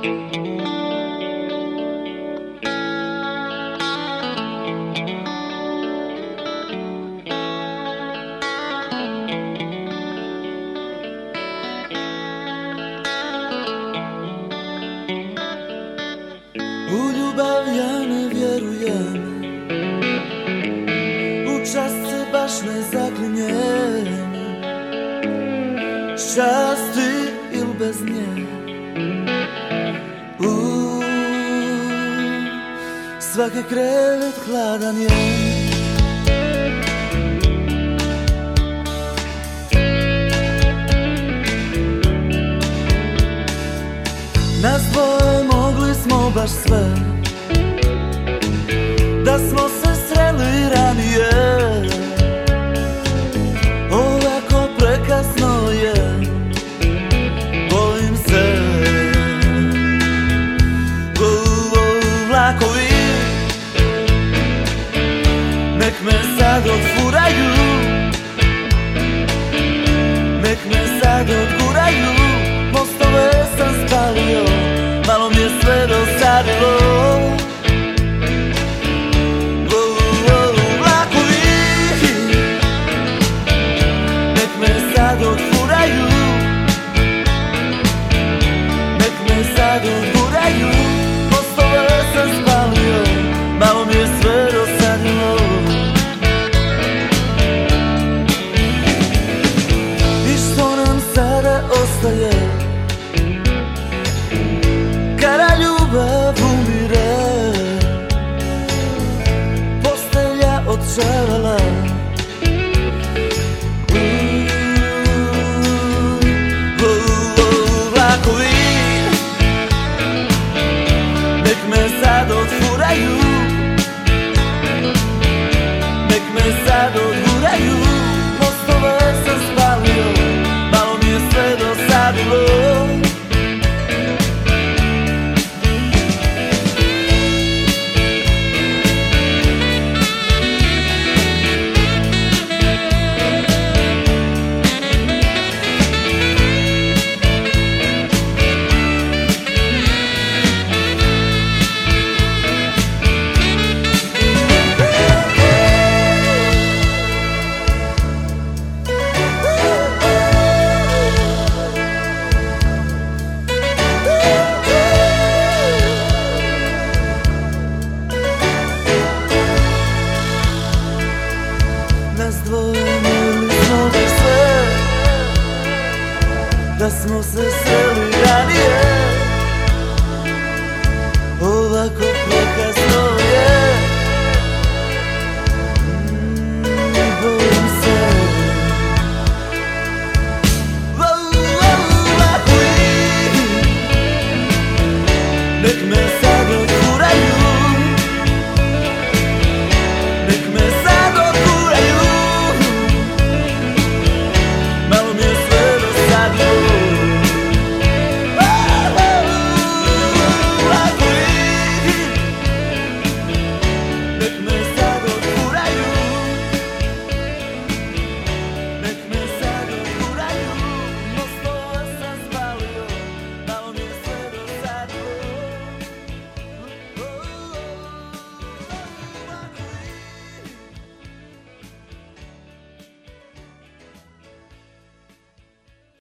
U ljubav ja ne vjerujem, u čast se baš ne zaklinjem. S časti il bez nje, svaki krevet hladan je. Nas dvoje mogli smo baš sve, da smo se sreli ranije. Ovako prekasno je, bojim se. Vlakovi nek me sad odfuraju, nek me sad odguraju. Mostove sam spalio, malo mi je sve dosadilo. Vlakovi nek me sad odfuraju, nek me sad odguraju. Mostove sam spalio, malo mi je sve dosadilo. I što nam sada ostaje kada ljubav umire? Postelja odčevala, vlakovi nek me sad odfuraju, nek me sad odguraju. Mostove sam spalio, malo mi je sve dosadilo. Nas dvoje mogli smo baš sve, da smo se sreli ranije. Ovako prekasno